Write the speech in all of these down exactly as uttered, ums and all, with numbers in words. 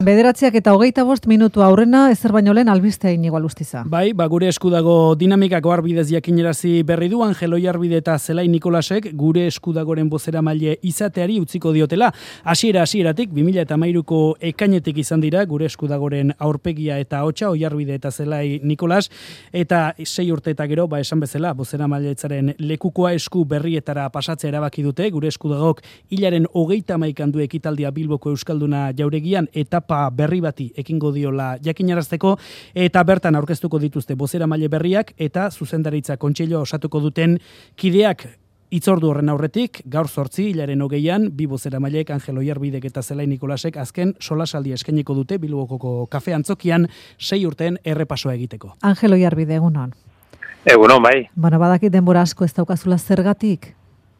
Bederatziak eta hogeita bost minutu aurrena, ezer baino lehen albistea Inigo Alustiza. Bai, ba, gure esku dago dinamikako arbidez jakinerazi berri du Angel Oiarbide eta Zelai Nikolasek gure esku dagoren bozeramaile izateari utziko diotela. Hasiera hasieratik bi mila hamairuko ekainetik izan dira gure esku dagoren aurpegia eta ahotsa Oiarbide eta Zelai Nikolas, eta sei urte eta gero, ba esan bezala, bozeramailetzaren lekukoa esku berrietara pasatzea erabaki dute. Gure esku dagok hilaren hogeita hamaikan du ekitaldia Bilboko Euskalduna jauregian etapa berri bati ekingo diola jakinarazteko, eta bertan aurkeztuko dituzte bozeramaile berriak eta zuzendaritza kontseilua osatuko duten kideak. Itzordu horren aurretik, gaur zortzi, hilaren hogeian, bi bozeramailek Angel Oiarbidek eta Zelai Nikolasek azken solasaldia eskainiko dute Bilbokoko kafe antzokian sei urteen errepasoa egiteko. Angel Oiarbide, egunon. Egunon, bai. Bueno, badakit denbora asko ez daukazula zergatik?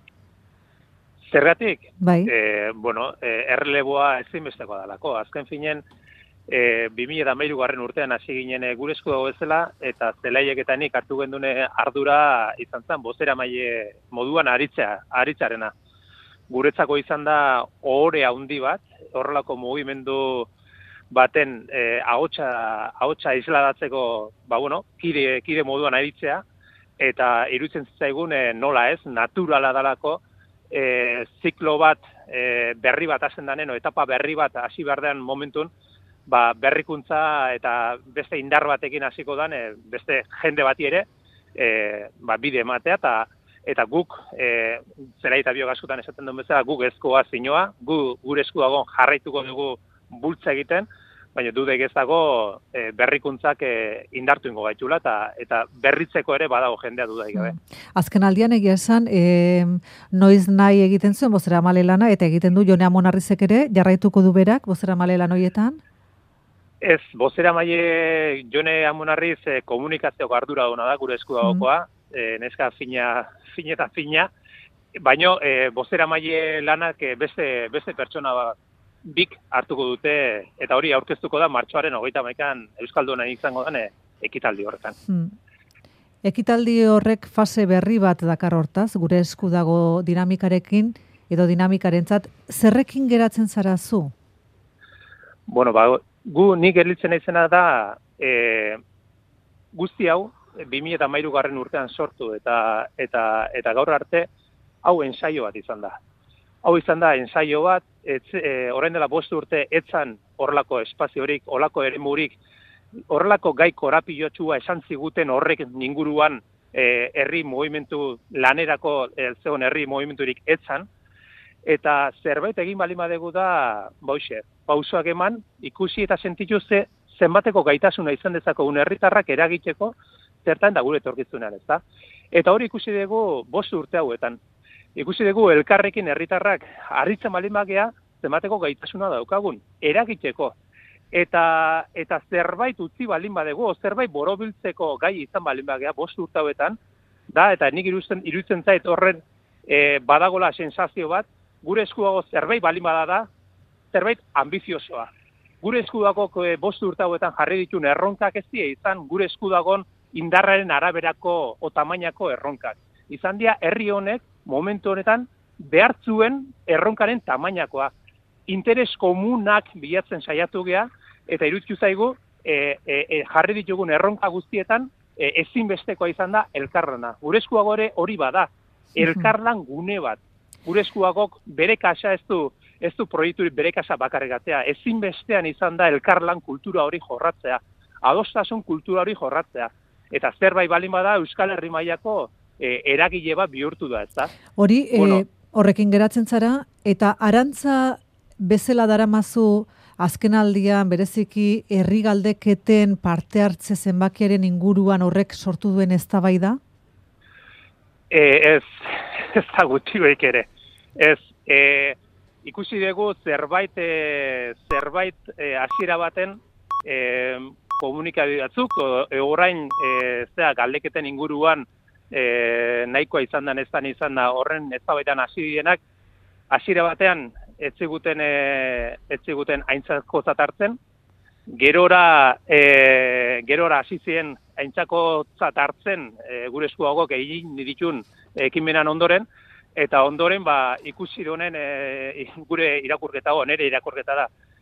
Zergatik? Bai. E, bueno, e, erreleboa ezinbestekoa dalako. Azken finen, e, bi mila hamairugarren urtean hasi ginen gure esku dago bezala, eta Zelaiek eta nik hartu gendune ardura izan zen bozeramaile moduan aritzea, aritzarena. Guretzako izan da ohore handi bat, horrelako mugimendu baten e, ahotsa, ahotsa isladatzeko, ba bueno, kide, kide moduan aritzea, eta iruditzen zitzaigun e, nola ez, naturala dalako, E, ziklo bat, e, berri bat hasten danen, o etapa berri bat hasi berdean momentun, ba, berrikuntza eta beste indar batekin hasiko dan, e, beste jende bati ere, e, ba, bide ematea, eta, eta guk, e, Zelai eta biok askotan esaten duen bezala, guk ezkoa zinoa, gu, gure esku dagoen jarraituko dugu bultza egiten, baina dudek ez dago e, berrikuntzak e, indartu ingo gaitula, eta, eta berritzeko ere badago jendea dudaik gabe. Azken aldian egia esan, e, noiz nahi egiten zuen bozeramale lana, eta egiten du Jone Amonarrizek ere, jarraituko du berak bozeramale lan horietan? Ez, bozeramaile Jone Amonarriz e, komunikazioko ardura duna da, gure esku dagokoa, mm. e, neska fina, fina eta fina, baina e, bozeramaile lanak e, beste, beste pertsona bat, bik hartuko dute, eta hori aurkeztuko da martxoaren hogeita hamaikan Euskaldunan izango den ekitaldi horretan. Hmm. Ekitaldi horrek fase berri bat dakar hortaz, gure esku dago dinamikarekin, edo dinamikarentzat, zerrekin geratzen zara zu? Bueno, ba, gu nik gelditzen izena da, e, guzti hau, bi mila hamairugarren urtean sortu, eta, eta, eta gaur arte, hau ensaio bat izan da. Hau izan da, ensaio bat, etz, e, orain dela bost urte etzan horrelako espaziorik, horrelako eremurik, horrelako gai korapilotsua esan ziguten horrek inguruan e, herri movimentu lanerako e, zegoen herri movimenturik etzan, eta zerbait egin bali badegu da, bauxe, pausoak eman, ikusi eta sentitu ze zenbateko gaitasuna izan dezako un herritarrak eragiteko, zertan da gure etorkizunean, ezta? Eta hori ikusi dugu bost urte hauetan. Ikusi dugu elkarrekin herritarrak harritzen baldin bagea, zenbateko gaitasuna daukagun, eragiteko. Eta, eta zerbait utzi baldin badegu, zerbait borobiltzeko gai izan baldin bagea, bost urte hauetan, da, eta nik iruditzen, iruditzen zait horren e, badagola sensazio bat, gure eskuago zerbait baldin bada da, zerbait ambiziosoa. Gure eskudago e, bost urte hauetan jarri ditun erronkak ez die izan, gure eskudagon indarraren araberako o tamainako erronkak. Izan dira herri honek, momentu honetan, behartzuen erronkaren tamainakoa. Interes komunak bilatzen saiatu gea, eta iruditu zaigu, e, e, e, jarri ditugun erronka guztietan, e, ezinbestekoa izan da elkarlana. Gure eskuago ere hori bada, elkarlan gune bat. Gure eskuagok bere kasa ez du, ez du proiekturik bere kasa bakarregatzea. Ezinbestean izan da elkarlan kultura hori jorratzea, adostasun kultura hori jorratzea. Eta zerbait balin bada Euskal Herri mailako E, eragile bat bihurtu da, ezta? Hori, bueno, e, horrekin geratzen zara, eta arantza bezala daramazu azken aldian bereziki herri galdeketen parte hartze zenbakiaren inguruan horrek sortu duen eztabaida? E, ez, ez da gutxigoik ere. Ez, e, ikusi dugu zerbait, e, zerbait e, hasiera baten e, komunikabide batzuk, e, orain e, zera, galdeketen inguruan E, nahikoa izan da, neztan izan da, horren eztabaidan hasi dienak, hasiera batean ez ziguten, e, ez ziguten aintzatkotzat hartzen, gerora, e, gerora hasi ziren aintzatkotzat hartzen e, gure eskuagok egin ditun ekimenan ondoren, eta ondoren ba, ikusi donen e, gure irakurketa, nere irakurketa da,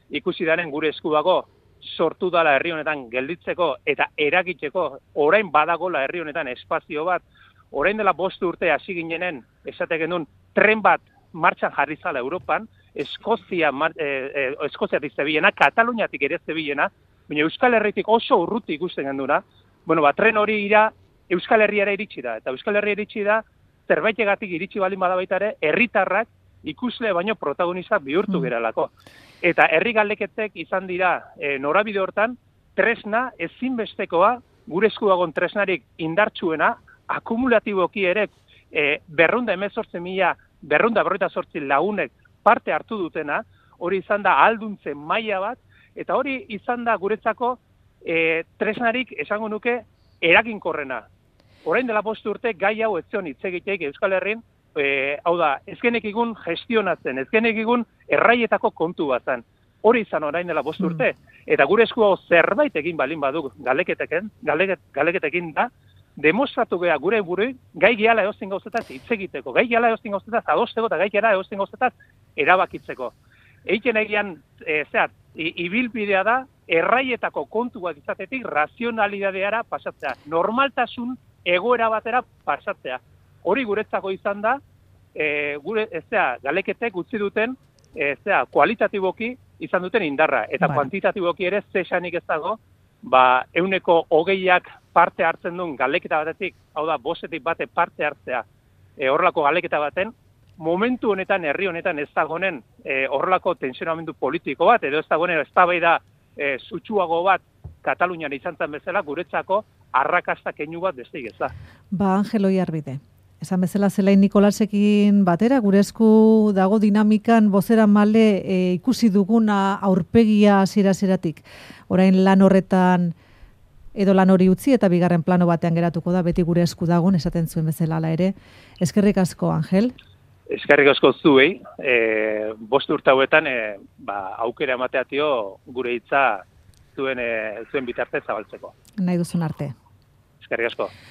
ikusi daren gure esku dago sortu dala herri honetan gelditzeko eta eragiteko, orain badagola herri honetan espazio bat, orain dela bost urte hasi ginenen, esate genuen, tren bat martxan jarri zala Europan, Eskozia, eh, eh, Eskoziatik zebilena, Kataluniatik ere zebilena, baina Euskal Herritik oso urruti ikusten genduna, bueno, ba, tren hori ira Euskal Herriara iritsi da, eta Euskal Herria iritsi da, zerbaitegatik iritsi baldin bada baita ere, herritarrak ikusle baino protagonista bihurtu mm. geralako. Eta herri galdeketek izan dira e, norabide hortan, tresna ezinbestekoa, gure esku dagoen tresnarik indartsuena, akumulatiboki ere e, berrunda emezortzen mila, berrunda berroita sortzi lagunek parte hartu dutena, hori izan da alduntzen maila bat, eta hori izan da guretzako e, tresnarik esango nuke eraginkorrena. Orain dela bost urte gai hau etzion hitz egiteik Euskal Herrin, e, hau da, ezkenek igun gestionatzen, ezkenek igun erraietako kontu bat zen. Hori izan orain dela bost urte. Eta gure esku hau zerbait egin balin badu galeketeken, galeket, galeketekin da, demostratu geha gure burui, gai gehala eozten gauzetaz hitz egiteko, gai gehala eozten gauzetaz adosteko eta gai gehala eozten gauzetaz erabakitzeko. Eiken egian, e, zehat, ibilbidea da, erraietako kontuak izatetik razionalidadeara pasatzea. Normaltasun egoera batera pasatzea. Hori guretzako izan da, e, gure, ezea, galeketek utzi duten, ezea, kualitatiboki izan duten indarra. Eta bai. Kuantitatiboki ere zesanik ez dago, ba, euneko hogeiak parte hartzen duen galeketa batetik, hau da, bostetik bate parte hartzea, e, horrelako galeketa baten, momentu honetan, herri honetan ez dagoen e, horrelako tensionamendu politiko bat, edo ez dagoen eztabaida e, sutsuago bat Katalunian izan zen bezala, guretzako arrakasta keinu bat besteik ez da. Ba, Angel Oiarbide. Esan bezala Zelain Nikolasekin batera, gure esku dago dinamikan bozera male e, ikusi duguna aurpegia hasiera-hasieratik. Orain lan horretan edo lan hori utzi eta bigarren plano batean geratuko da, beti gure esku dagoen, esaten zuen bezala hala ere. Eskerrik asko, Angel. Eskerrik asko zuei, e, bost urte hauetan e, ba, aukera emateatio gure hitza zuen, e, zuen bitarte zabaltzeko. Nahi duzun arte. Eskerrik asko.